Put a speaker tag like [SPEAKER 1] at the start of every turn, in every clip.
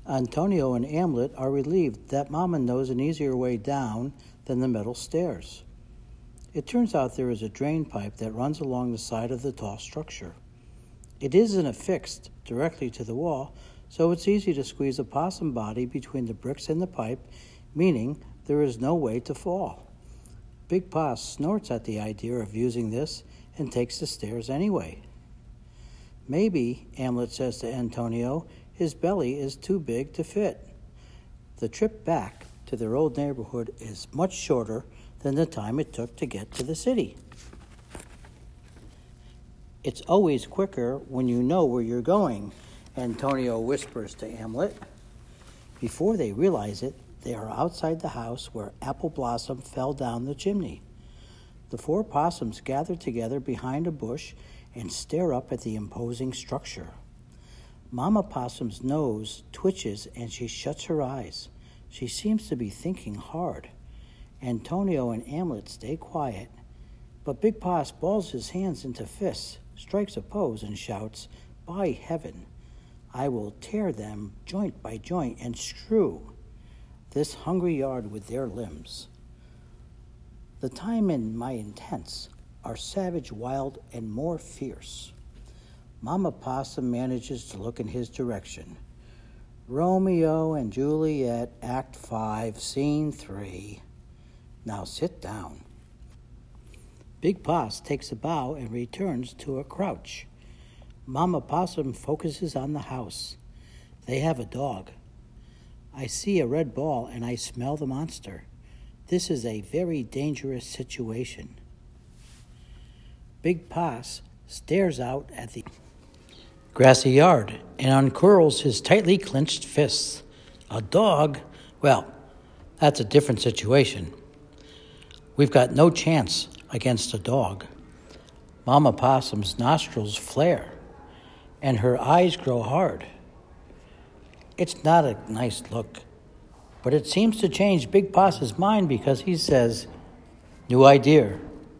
[SPEAKER 1] Antonio and Amlet are relieved that Mama knows an easier way down than the metal stairs. It turns out there is a drain pipe that runs along the side of the tall structure. It isn't affixed directly to the wall, so it's easy to squeeze a possum body between the bricks and the pipe, meaning there is no way to fall. Big Poss snorts at the idea of using this and takes the stairs anyway. Maybe, Amlet says to Antonio, his belly is too big to fit. The trip back to their old neighborhood is much shorter than the time it took to get to the city. It's always quicker when you know where you're going, Antonio whispers to Amlet. Before they realize it, they are outside the house where Apple Blossom fell down the chimney. The four possums gather together behind a bush and stare up at the imposing structure. Mama Possum's nose twitches and she shuts her eyes. She seems to be thinking hard. Antonio and Amlet stay quiet, but Big Poss balls his hands into fists, strikes a pose, and shouts, "By heaven, I will tear them joint by joint and strew this hungry yard with their limbs." The time and my intents are savage, wild, and more fierce. Mama Possum manages to look in his direction. Romeo and Juliet, Act 5, Scene 3. Now sit down. Big Poss takes a bow and returns to a crouch. Mama Possum focuses on the house. They have a dog. I see a red ball and I smell the monster. This is a very dangerous situation. Big Poss stares out at the grassy yard and uncurls his tightly clenched fists. A dog? Well, that's a different situation. We've got no chance against a dog. Mama Possum's nostrils flare and her eyes grow hard. It's not a nice look, but it seems to change Big Poss's mind because he says, "New idea."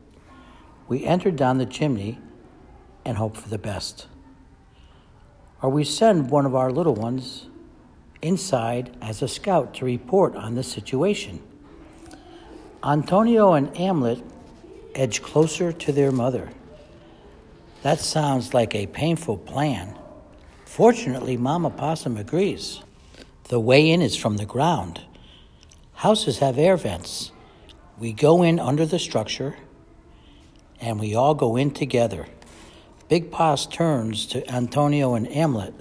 [SPEAKER 1] We enter down the chimney and hope for the best. Or we send one of our little ones inside as a scout to report on the situation. Antonio and Amlet edge closer to their mother. That sounds like a painful plan. Fortunately, Mama Possum agrees. The way in is from the ground. Houses have air vents. We go in under the structure, and we all go in together. Big Poss turns to Antonio and Amlet.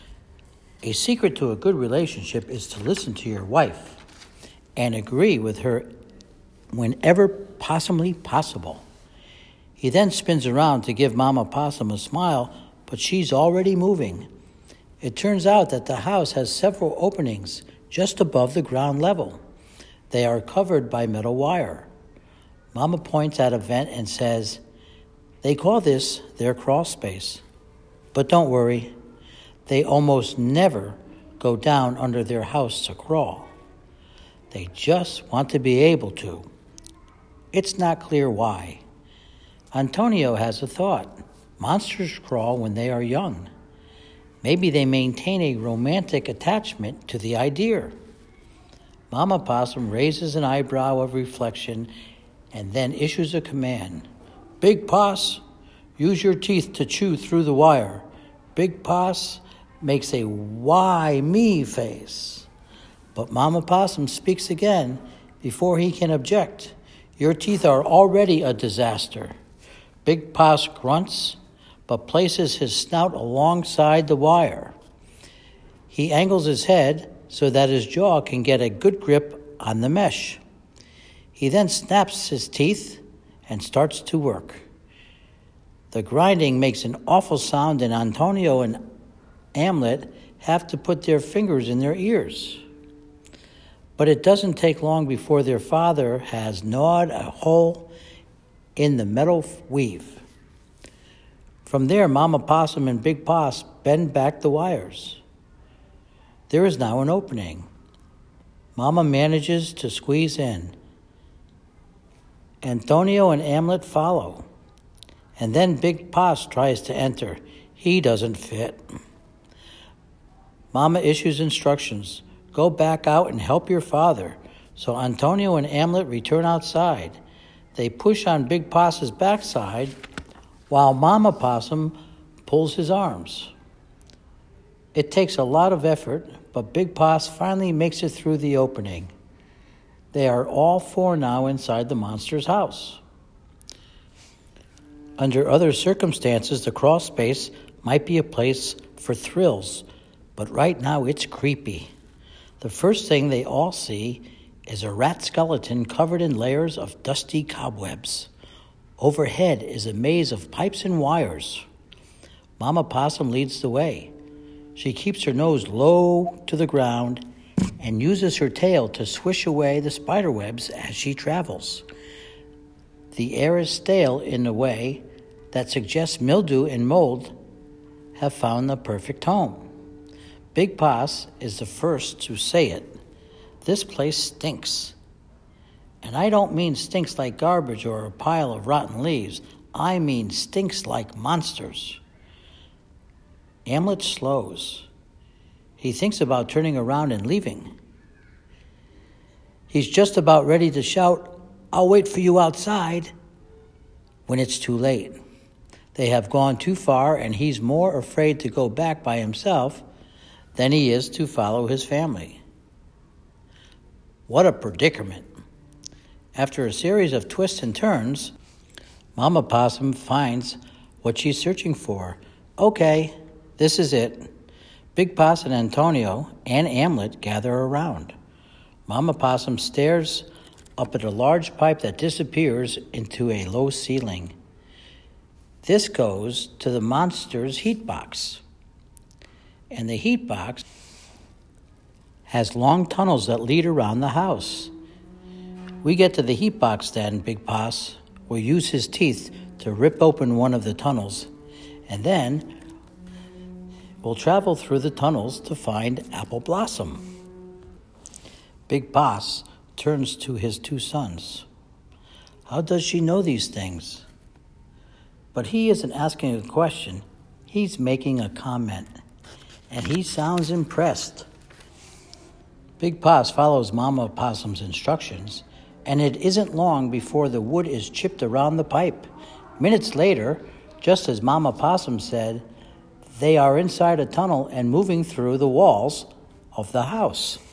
[SPEAKER 1] A secret to a good relationship is to listen to your wife and agree with her whenever possibly possible. He then spins around to give Mama Possum a smile, but she's already moving. It turns out that the house has several openings just above the ground level. They are covered by metal wire. Mama points at a vent and says, "They call this their crawl space. But don't worry, they almost never go down under their house to crawl. They just want to be able to. It's not clear why." Antonio has a thought. Monsters crawl when they are young. Maybe they maintain a romantic attachment to the idea. Mama Possum raises an eyebrow of reflection and then issues a command. "Big Poss, use your teeth to chew through the wire." Big Poss makes a "why me" face. But Mama Possum speaks again before he can object. "Your teeth are already a disaster." Big Poss grunts, but places his snout alongside the wire. He angles his head so that his jaw can get a good grip on the mesh. He then snaps his teeth and starts to work. The grinding makes an awful sound, and Antonio and Amlet have to put their fingers in their ears. But it doesn't take long before their father has gnawed a hole in the metal weave. From there, Mama Possum and Big Poss bend back the wires. There is now an opening. Mama manages to squeeze in. Antonio and Amlet follow. And then Big Poss tries to enter. He doesn't fit. Mama issues instructions. Go back out and help your father. So Antonio and Amlet return outside. They push on Big Poss's backside while Mama Possum pulls his arms. It takes a lot of effort, but Big Poss finally makes it through the opening. They are all four now inside the monster's house. Under other circumstances, the crawl space might be a place for thrills, but right now it's creepy. The first thing they all see is a rat skeleton covered in layers of dusty cobwebs. Overhead is a maze of pipes and wires. Mama Possum leads the way. She keeps her nose low to the ground and uses her tail to swish away the spider webs as she travels. The air is stale in a way that suggests mildew and mold have found the perfect home. Big Poss is the first to say it. This place stinks. And I don't mean stinks like garbage or a pile of rotten leaves. I mean stinks like monsters. Amlet slows. He thinks about turning around and leaving. He's just about ready to shout, "I'll wait for you outside," when it's too late. They have gone too far, and he's more afraid to go back by himself than he is to follow his family. What a predicament. After a series of twists and turns, Mama Possum finds what she's searching for. Okay, this is it. Big Poss and Antonio and Amlet gather around. Mama Possum stares up at a large pipe that disappears into a low ceiling. This goes to the monster's heat box. And the heat box has long tunnels that lead around the house. We get to the heat box then. Big Poss will use his teeth to rip open one of the tunnels, and then we'll travel through the tunnels to find Apple Blossom. Big Poss turns to his two sons. How does she know these things? But he isn't asking a question. He's making a comment, and he sounds impressed. Big Poss follows Mama Possum's instructions, and it isn't long before the wood is chipped around the pipe. Minutes later, just as Mama Possum said, they are inside a tunnel and moving through the walls of the house.